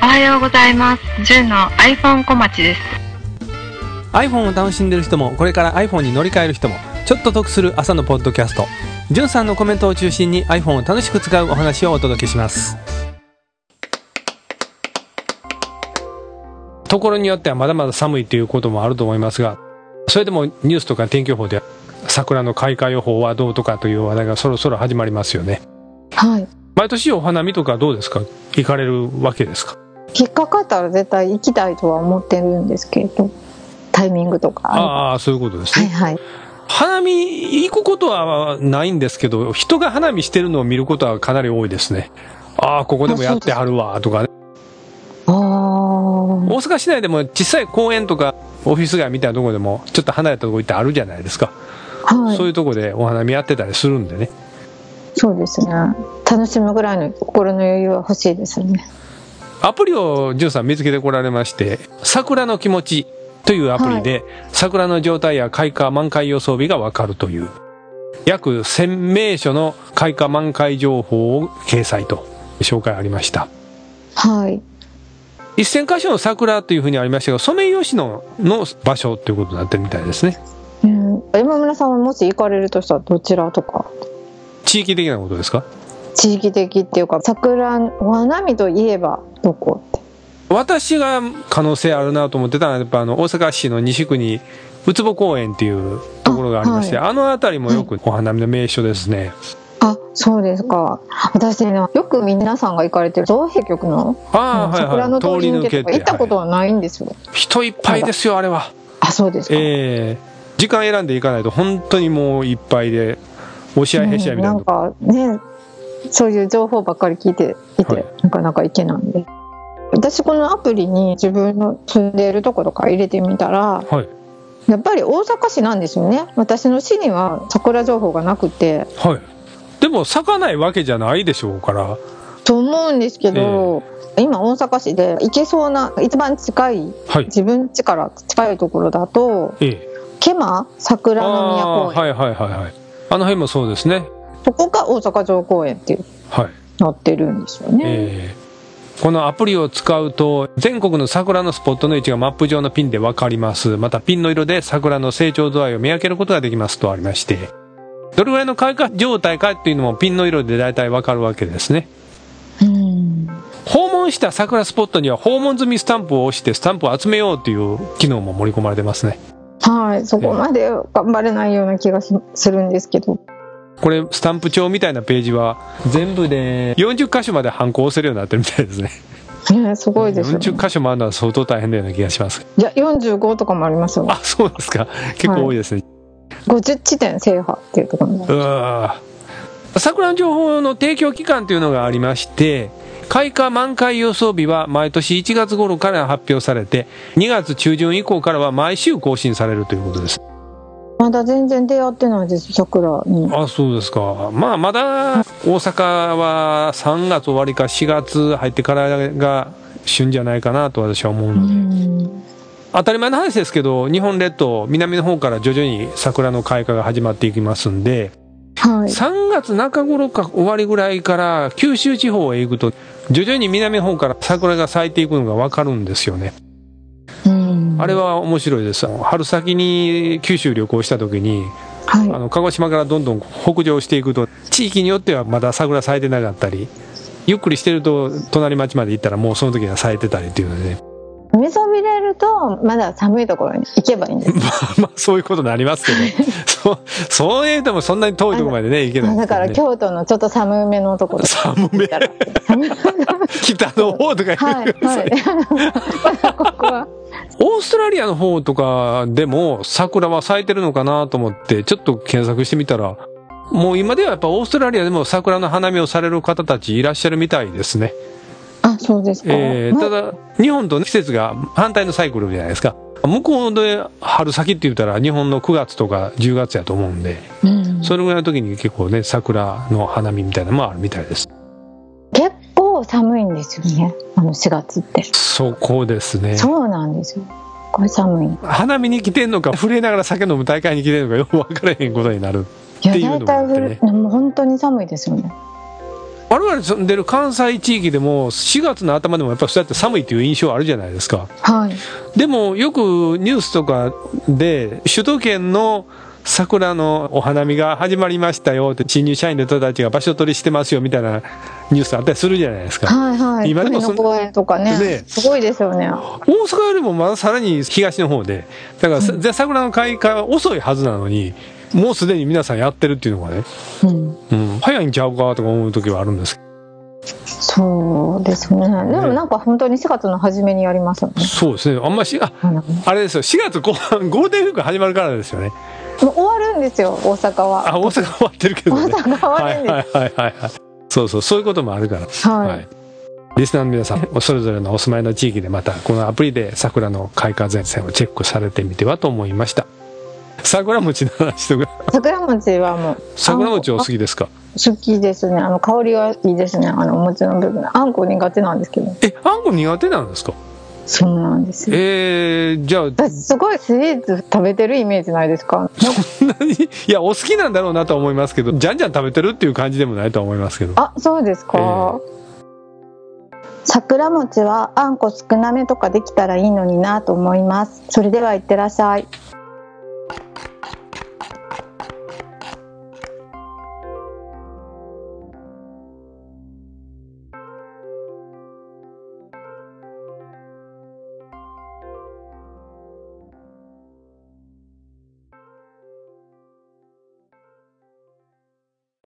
おはようございます。純の iPhone 小町です。 iPhone を楽しんでる人もこれから iPhone に乗り換える人もちょっと得する朝のポッドキャスト、純さんのコメントを中心に iPhone を楽しく使うお話をお届けします。ところによってはまだまだ寒いということもあると思いますが、それでもニュースとか天気予報で桜の開花予報はどうとかという話題がそろそろ始まりますよね。 はい。 毎年お花見とかどうですか？行かれるわけですか？ 引っかかったら絶対行きたいとは思ってるんですけど、タイミングとか。 ああ、そういうことですね。 はいはい。 花見行くことはないんですけど、人が花見してるのを見ることはかなり多いですね。ああ、ここでもやってはるわとかね。大阪市内でも小さい公園とかオフィス街みたいなところでもちょっと離れたところ行ってあるじゃないですか。はい、そういうところでお花見やってたりするんでね。 そうですね。楽しむぐらいの心の余裕は欲しいですよね。 アプリをじゅんさん見つけてこられまして、桜の気持ちというアプリで、桜の状態や開花満開予想日がわかるという約1000名所の開花満開情報を掲載と紹介ありました。 はい。 1000箇所の桜というふうにありましたが、ソメイヨシノの場所ということになってるみたいですね。 山村さんはもし行かれるとしたらどちらとか？ 地域的なことですか？ 地域的っていうか、桜お花見といえばどこって。 私が可能性あるなと思ってたのはやっぱ大阪市の西区にウツボ公園っていうところがありまして、 あの辺りもよくお花見の名所ですね。 あ、そうですか。私ね、よく皆さんが行かれてる造幣局の桜の通り抜けとか行ったことはないんですよ。 人いっぱいですよあれは。 あ、そうですか。 時間選んで行かないと本当にもういっぱいで押し合いへし合いみたいな、 なんかね、そういう情報ばっかり聞いていて、なかなか行けないんで、私このアプリに自分の住んでいるところとか入れてみたら、やっぱり大阪市なんですよね。私の市には桜情報がなくて、 でも咲かないわけじゃないでしょうからと思うんですけど、今大阪市で行けそうな一番近い、自分家から近いところだと、ケマ桜の宮公園、 あの辺もそうですね。 そこが大阪城公園っていう、なってるんですよね。 このアプリを使うと全国の桜のスポットの位置がマップ上のピンで分かります。またピンの色で桜の成長度合いを見分けることができますとありまして、どれぐらいの開花状態かっていうのもピンの色で大体分かるわけですね。訪問した桜スポットには訪問済みスタンプを押してスタンプを集めようという機能も盛り込まれてますね。 はい、そこまで頑張れないような気がするんですけど、 これスタンプ帳みたいなページは全部で40箇所までハンコを押せるようになってるみたいですね。 すごいですね。 40箇所もあるのは相当大変なような気がします。 いや、45とかもありますよ。 あ、そうですか。結構多いですね。 50地点制覇っていうところに桜の情報の提供期間というのがありまして、開花満開予想日は毎年1月頃から発表されて、2月中旬以降からは毎週更新されるということです。 まだ全然出会ってないです、桜に。 あ、そうですか。まだ大阪は3月終わりか4月入ってからが旬じゃないかなと私は思うので、当たり前の話ですけど、日本列島南の方から徐々に桜の開花が始まっていきますんで、3月中頃か終わりぐらいから九州地方へ行くと徐々に南の方から桜が咲いていくのが分かるんですよね。あれは面白いです。春先に九州旅行した時に、鹿児島からどんどん北上していくと地域によってはまだ桜咲いてなかったり、ゆっくりしてると隣町まで行ったらもうその時には咲いてたりっていうのでね。 見そびれるとまだ寒いところに行けばいいんです。 そういうことになりますけどそういうともそんなに遠いところまでね行けないんですけどね。 だから京都のちょっと寒めのところ、 寒め北の方とか言ってください。 ここはオーストラリアの方とかでも桜は咲いてるのかなと思ってちょっと検索してみたら、もう今ではやっぱオーストラリアでも桜の花見をされる方たちいらっしゃるみたいですね。 あ、そうですか。 ただ日本と季節が反対のサイクルじゃないですか。向こうで春先って言ったら日本の9月とか10月やと思うんで、それぐらいの時に結構ね桜の花見みたいなのもあるみたいです。 結構寒いんですよね、4月って。 そこですね。 そうなんですよ。これ寒い。 花見に来てんのか震えながら酒飲む大会に来てんのかよく分からへんことになるっていうのもあってね。 いや、大体もう本当に寒いですよね。 我々住んでる関西地域でも4月の頭でもやっぱりそうやって寒いっていう印象あるじゃないですか。 はい。 でもよくニュースとかで首都圏の桜のお花見が始まりましたよって新入社員の人たちが場所取りしてますよみたいなニュースあったりするじゃないですか。 はいはい。 今でも海の公園とかね、すごいですよね。 大阪よりもまださらに東の方で、だから、桜の開花は遅いはずなのにもうすでに皆さんやってるっていうのがね、早いんちゃうかとか思う時はあるんですけど。 そうですね。でもなんか本当に4月の初めにやりますよね。 そうですね。あんまし、あれですよ、4月後半ゴールデンウィーク始まるからですよね。 もう終わるんですよ、大阪は。 大阪終わってるけどね。 大阪終わるんです。 はい。そういうこともあるから。はい。リスナーの皆さん、それぞれのお住まいの地域でまたこのアプリで桜の開花前線をチェックされてみてはと思いました。桜餅の話とか。桜餅はもう。 桜餅お好きですか？ 好きですね。香りがいいですね。お餅の部分。あんこ苦手なんですけど。 あんこ苦手なんですか？ そうなんですよ。 じゃあすごいスイーツ食べてるイメージないですか？ そんなに、いやお好きなんだろうなとは思いますけど、じゃんじゃん食べてるっていう感じでもないとは思いますけど。 あ、そうですか。桜餅はあんこ少なめとかできたらいいのになと思います。それではいってらっしゃい。